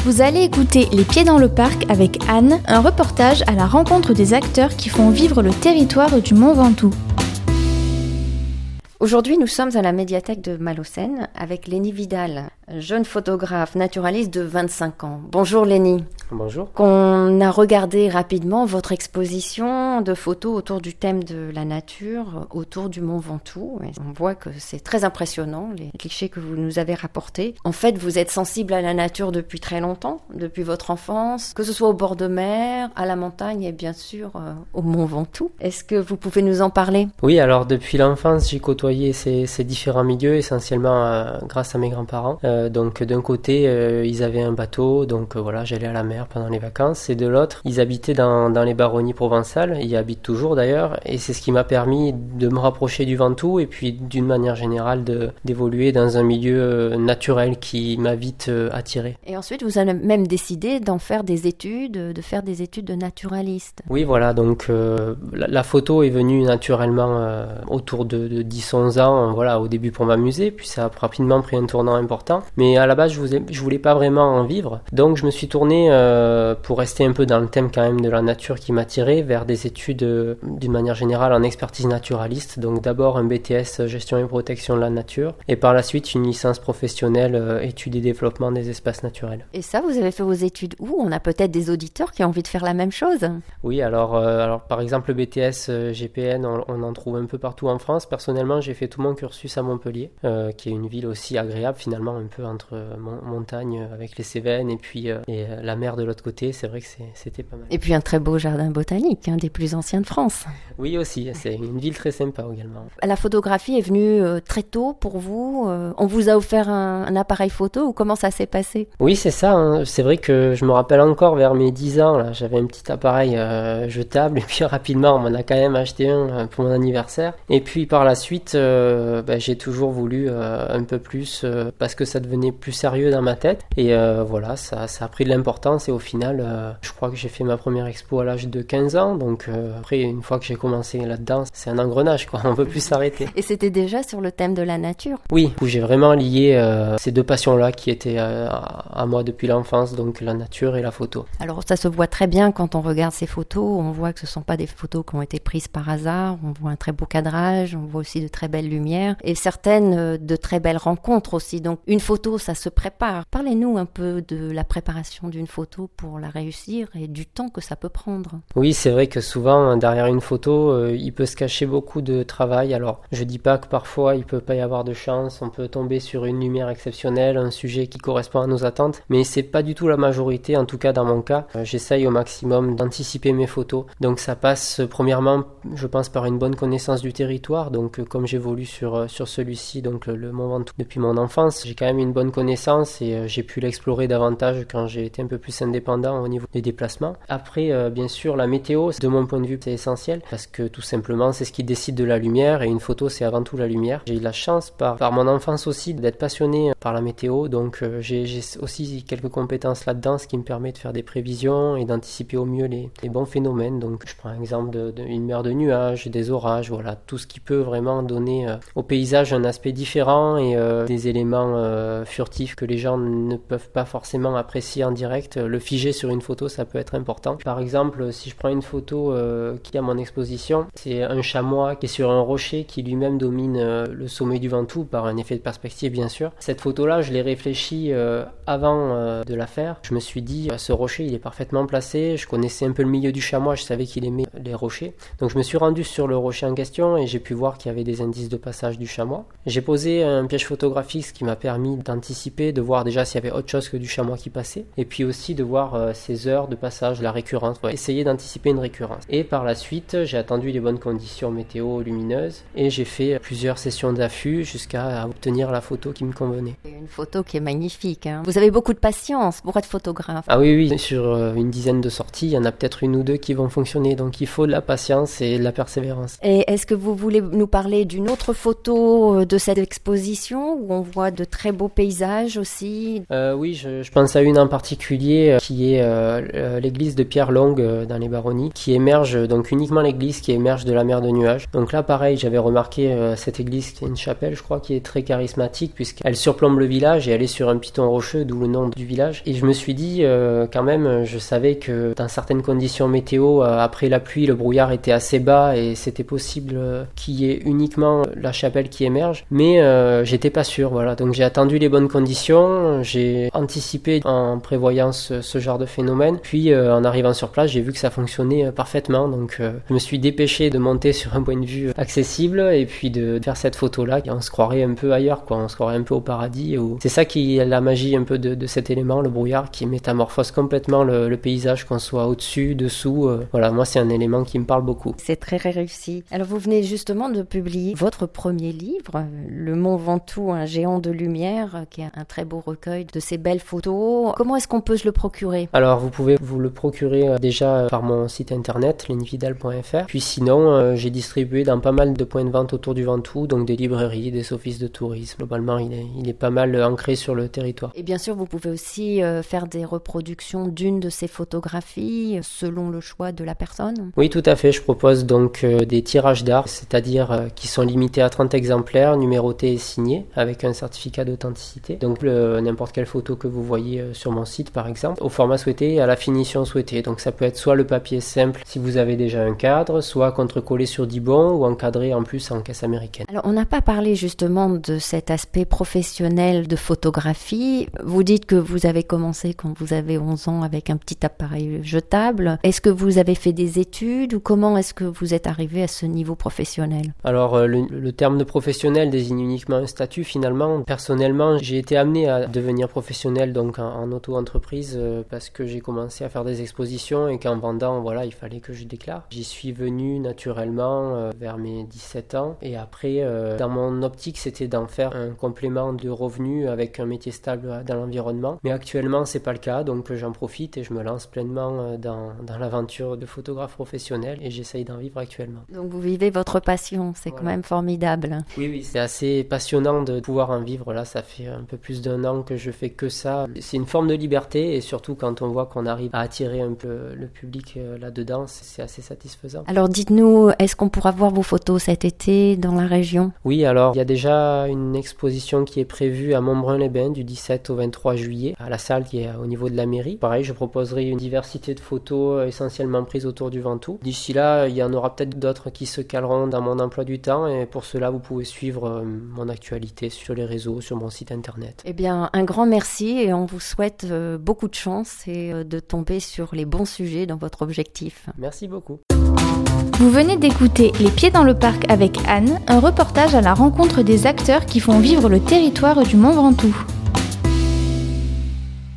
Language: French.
Vous allez écouter Les Pieds dans le Parc avec Anne, un reportage à la rencontre des acteurs qui font vivre le territoire du Mont Ventoux. Aujourd'hui, nous sommes à la médiathèque de Malaucène avec Lénie Vidal, jeune photographe naturaliste de 25 ans. Bonjour Lénie. Bonjour. On a regardé rapidement votre exposition de photos autour du thème de la nature, autour du Mont Ventoux. Et on voit que c'est très impressionnant, les clichés que vous nous avez rapportés. En fait, vous êtes sensible à la nature depuis très longtemps, depuis votre enfance, que ce soit au bord de mer, à la montagne et bien sûr au Mont Ventoux. Est-ce que vous pouvez nous en parler ? Oui, alors depuis l'enfance, j'ai côtoyé ces différents milieux, essentiellement grâce à mes grands-parents. Donc d'un côté, ils avaient un bateau, donc voilà, j'allais à la mer pendant les vacances, et de l'autre, ils habitaient dans les baronnies provençales, ils y habitent toujours d'ailleurs, et c'est ce qui m'a permis de me rapprocher du Ventoux, et puis d'une manière générale d'évoluer dans un milieu naturel qui m'a vite attiré. Et ensuite, vous avez même décidé d'en faire des études, de faire des études de naturaliste. Oui, voilà, donc la photo est venue naturellement autour de 10-11 ans, voilà, au début pour m'amuser, puis ça a rapidement pris un tournant important. Mais à la base, je voulais pas vraiment en vivre, donc je me suis tourné, pour rester un peu dans le thème quand même de la nature qui m'attirait, vers des études d'une manière générale en expertise naturaliste. Donc d'abord un BTS gestion et protection de la nature, et par la suite une licence professionnelle études et développement des espaces naturels. Et ça, vous avez fait vos études où ? On a peut-être des auditeurs qui ont envie de faire la même chose. Oui, alors par exemple le BTS GPN, on en trouve un peu partout en France. Personnellement, j'ai fait tout mon cursus à Montpellier, qui est une ville aussi agréable finalement, un peu entre montagne avec les Cévennes et puis la mer de l'autre côté. C'est vrai que c'était pas mal. Et puis un très beau jardin botanique, un des plus anciens de France. Oui aussi, c'est une ville très sympa également. La photographie est venue très tôt pour vous. On vous a offert un appareil photo ou comment ça s'est passé ? Oui, c'est ça, hein. C'est vrai que je me rappelle encore vers mes 10 ans, là, j'avais un petit appareil jetable, et puis rapidement on m'en a quand même acheté un pour mon anniversaire. Et puis par la suite, j'ai toujours voulu un peu plus parce que ça devenait plus sérieux dans ma tête. Et voilà, ça a pris de l'importance, et au final, je crois que j'ai fait ma première expo à l'âge de 15 ans. Donc après, une fois que j'ai commencé là-dedans, c'est un engrenage, quoi. On peut plus s'arrêter. Et c'était déjà sur le thème de la nature ? Oui, où j'ai vraiment lié ces deux passions-là qui étaient à moi depuis l'enfance, donc la nature et la photo. Alors ça se voit très bien quand on regarde ces photos. On voit que ce ne sont pas des photos qui ont été prises par hasard. On voit un très beau cadrage, on voit aussi de très belles lumières et certaines de très belles rencontres aussi. Donc une photo, ça se prépare. Parlez-nous un peu de la préparation d'une photo pour la réussir et du temps que ça peut prendre. Oui, c'est vrai que souvent derrière une photo, il peut se cacher beaucoup de travail. Alors je dis pas que parfois il peut pas y avoir de chance, on peut tomber sur une lumière exceptionnelle, un sujet qui correspond à nos attentes, mais c'est pas du tout la majorité, en tout cas dans mon cas. J'essaye au maximum d'anticiper mes photos. Donc ça passe premièrement, je pense, par une bonne connaissance du territoire. Donc comme j'évolue sur celui-ci, donc le Mont Ventoux depuis mon enfance, j'ai quand même une bonne connaissance et j'ai pu l'explorer davantage quand j'ai été un peu plus indépendant au niveau des déplacements. Après, bien sûr, la météo, de mon point de vue, c'est essentiel parce que tout simplement, c'est ce qui décide de la lumière, et une photo, c'est avant tout la lumière. J'ai eu la chance par mon enfance aussi d'être passionné par la météo, donc j'ai aussi quelques compétences là-dedans, ce qui me permet de faire des prévisions et d'anticiper au mieux les bons phénomènes. Donc je prends l'exemple d'une mer de nuages, des orages, voilà, tout ce qui peut vraiment donner au paysage un aspect différent et des éléments furtifs que les gens ne peuvent pas forcément apprécier en direct. Le figer sur une photo, ça peut être important. Par exemple, si je prends une photo qui est à mon exposition, c'est un chamois qui est sur un rocher qui lui-même domine le sommet du Ventoux par un effet de perspective, bien sûr. Cette photo-là, je l'ai réfléchie avant de la faire. Je me suis dit, ce rocher, il est parfaitement placé. Je connaissais un peu le milieu du chamois, je savais qu'il aimait les rochers. Donc je me suis rendu sur le rocher en question et j'ai pu voir qu'il y avait des indices de passage du chamois. J'ai posé un piège photographique, ce qui m'a permis d'anticiper, de voir déjà s'il y avait autre chose que du chamois qui passait, et puis aussi de voir ces heures de passage, la récurrence, essayer d'anticiper une récurrence. Et par la suite, j'ai attendu les bonnes conditions météo lumineuses et j'ai fait plusieurs sessions d'affût jusqu'à obtenir la photo qui me convenait. Une photo qui est magnifique, hein. Vous avez beaucoup de patience pour être photographe. Ah oui, sur une dizaine de sorties, il y en a peut-être une ou deux qui vont fonctionner, donc il faut de la patience et de la persévérance. Et est-ce que vous voulez nous parler d'une autre photo de cette exposition où on voit de très beaux beaux paysages aussi. Oui, je pense à une en particulier qui est l'église de Pierre-Longue dans les Baronnies, qui émerge, donc uniquement l'église qui émerge de la mer de nuages. Donc là, pareil, j'avais remarqué cette église qui est une chapelle, je crois, qui est très charismatique puisqu'elle surplombe le village et elle est sur un piton rocheux, d'où le nom du village. Et je me suis dit, quand même, je savais que dans certaines conditions météo, après la pluie, le brouillard était assez bas et c'était possible qu'il y ait uniquement la chapelle qui émerge. Mais j'étais pas sûr, voilà. Donc j'ai attendu les bonnes conditions, j'ai anticipé en prévoyant ce genre de phénomène. Puis en arrivant sur place, j'ai vu que ça fonctionnait parfaitement. Donc je me suis dépêché de monter sur un point de vue accessible et puis de faire cette photo-là. Et on se croirait un peu ailleurs, quoi. On se croirait un peu au paradis. C'est ça qui est la magie un peu de cet élément, le brouillard, qui métamorphose complètement le paysage, qu'on soit au-dessus, dessous. Voilà, moi c'est un élément qui me parle beaucoup. C'est très réussi. Alors vous venez justement de publier votre premier livre, Le Mont Ventoux, un géant de lumière, qui est un très beau recueil de ces belles photos. Comment est-ce qu'on peut se le procurer ? Alors vous pouvez vous le procurer déjà par mon site internet, lennyvidal.fr. Puis sinon, j'ai distribué dans pas mal de points de vente autour du Ventoux, donc des librairies, des offices de tourisme. Globalement, il est pas mal ancré sur le territoire. Et bien sûr, vous pouvez aussi faire des reproductions d'une de ces photographies selon le choix de la personne. Oui, tout à fait. Je propose donc des tirages d'art, c'est-à-dire qui sont limités à 30 exemplaires, numérotés et signés, avec un certificat d'authenticité. Donc n'importe quelle photo que vous voyez sur mon site, par exemple, au format souhaité et à la finition souhaitée. Donc ça peut être soit le papier simple, si vous avez déjà un cadre, soit contre-collé sur Dibond ou encadré en plus en caisse américaine. Alors on n'a pas parlé justement de cet aspect professionnel de photographie. Vous dites que vous avez commencé quand vous avez 11 ans avec un petit appareil jetable. Est-ce que vous avez fait des études ou comment est-ce que vous êtes arrivé à ce niveau professionnel ? Alors le terme de professionnel désigne uniquement un statut finalement. Personnellement, j'ai été amené à devenir professionnel donc en auto-entreprise parce que j'ai commencé à faire des expositions et qu'en vendant, voilà, il fallait que je déclare. J'y suis venu naturellement vers mes 17 ans et après, dans mon optique, c'était d'en faire un complément de revenus avec un métier stable dans l'environnement. Mais actuellement, c'est pas le cas, donc j'en profite et je me lance pleinement dans l'aventure de photographe professionnel et j'essaye d'en vivre actuellement. Donc vous vivez votre passion, c'est quand même formidable. Oui, c'est assez passionnant de pouvoir en vivre. Là, ça fait un peu plus d'1 an que je fais que ça. C'est une forme de liberté et surtout quand on voit qu'on arrive à attirer un peu le public là-dedans, c'est assez satisfaisant. Alors dites-nous, est-ce qu'on pourra voir vos photos cet été dans la région ? Oui, alors il y a déjà une exposition qui est prévue à Montbrun-les-Bains du 17 au 23 juillet à la salle qui est au niveau de la mairie. Pareil, je proposerai une diversité de photos essentiellement prises autour du Ventoux. D'ici là, il y en aura peut-être d'autres qui se caleront dans mon emploi du temps et pour cela, vous pouvez suivre mon actualité sur les réseaux, sur mon site internet. Eh bien, un grand merci et on vous souhaite beaucoup de chance et de tomber sur les bons sujets dans votre objectif. Merci beaucoup. Vous venez d'écouter Les Pieds dans le Parc avec Anne, un reportage à la rencontre des acteurs qui font vivre le territoire du Mont Ventoux.